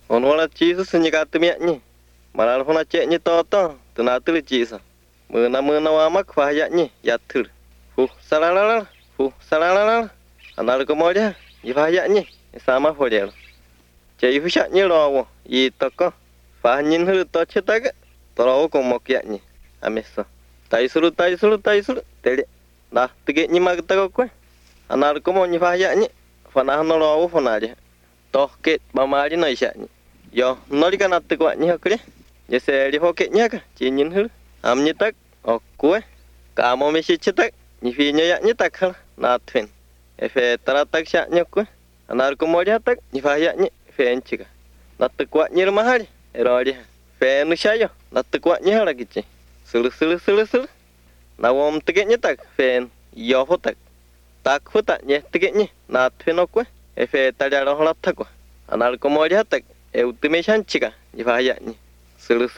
Onwala Jesus nyikatmia ni. Maral hona cek ni toto, tenatul Jesus. Mena wamak fahya ni yatul. Salalala, salalala. Anal kemoja, ifahya ni sama fodel. Cek ifusyak ni lawo, i toko. Fahnyin hulu to cetag, tolawo komokya ni. Ameso. Taisulu, tele. Dah tiga ni magtago kue. Anal kemo ni fahya ni. Fanah no lawo fonaja. Toh ket mamari no isyak ni. Yo, nori kan atte kuat ni hakre. Ya seri hoketnya ka, cinyin hul. Am nyetak, okue. Kamu mesti cetak, ni finya yak nyetak hal, natwen. Efe taratak syak nyokue. Anar kumori hatak, ni fahyak ni, fe encika. Natte kuat ni rumah hari, erori. Fe nusayo, natte kuat ni hal lagi ci. Sulu. Nawom tegek nyetak, fe yo hotak. Tak hotak ni tegek ni, natwen okue. Efe taliaro holatak wa. Anar kumori hatak. Ultimation chika, ifahya ni. Sulu.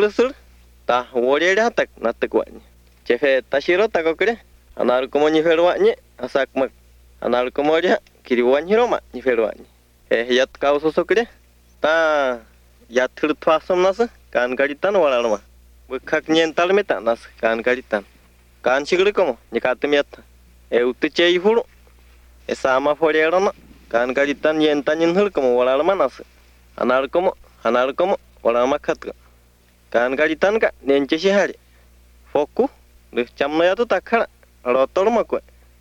Tah wori hatak natte kuat ni. Cefe tashiro takokure. Anar kumo ni ferwa ni, asak mak. Anar kumo dia kiriwan hiroma ni ferwa ni. Yat kau sosokure. Ta yat thirthwasam nas kan karitan walalma. Bukhak nyental meta nas kan karitan. Kan sigure komo ni katmiat. Utchei hulu. Sama forerona kan karitan yentanyin hul komo walalma nas. Anar komo wala makat ka. Kan karitan ka nence si hari. Foku deh camno ya tu takhara rotol makwe.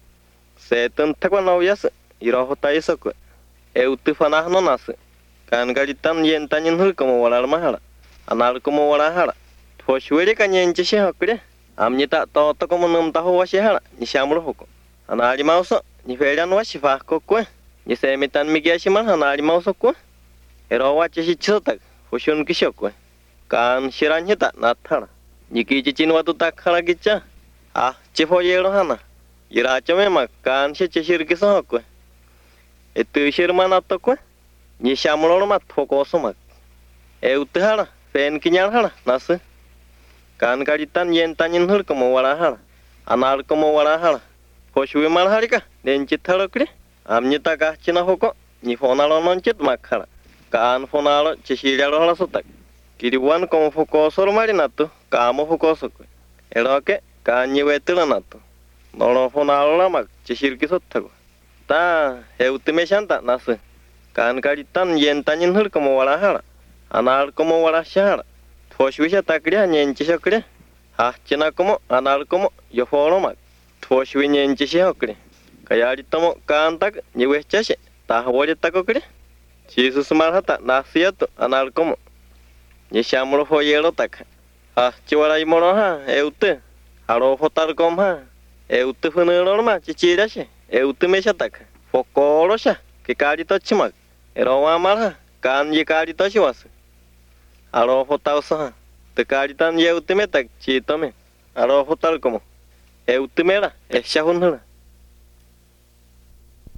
Setun takwa nawyas iraho taisa kwe. Eutu fanah no nas. Kan karitan yentanyin hul komo wala mahara. Anar komo wala hara. Foshwere ka nence si hakure. Amni tak to komo num taho wasi hara ni shamro hoko. Anari mauso ni feran wasi fah kokwe. Ni semitan migiashiman anari mauso kwe. Erawa cisi cisotak, fusion kishokwe. Kan shiranya tak nathara. Niki cicin watu tak hara gica. Cifo yelo hana. Iraca memak kan shi cishir kisokwe. Itu shirman atokwe. Ni shamlor mat fokosomak. Utahara, fen kinyar hara nasu. Kan karitan yentanyin hul komo wala hara. Anar komo wala hara. Foshuwe mal harika, dencit hara kure. Amnyita kah cina hoko, ni fonalo noncit mak hara. Kan fonalo cishirialo hala sotak. Kiriwan como focosor marinato, kamo focosokwe. Eroke kan nyewetula nato. Nolo fonalo lamak cishirki sotago. Ta heutime shanta nasu. Kan karitan yentanyin hul como wala hara. Anar como wala shahara. Thoshwisha takriya nyenchishokre. China como anar como yofolomak. Thoshwi nyenchishokre. Kayaritomo kan tak nyewechashe. Tahwori takokre. Jesus marhata nasiato anar como. Ni shamro foyelo tak. Chiwara imoro ha, eute. Haro fotar kom ha. Eute funero ma chichirashe. Eute mesha tak. Fokorosha. Kikari to chimak. Erowa marha. Kan yikari to chiwas. Haro fotauso ha. Tekari tan yeute metak chitome. Haro fotar como. Eute mera. Eshahunhura.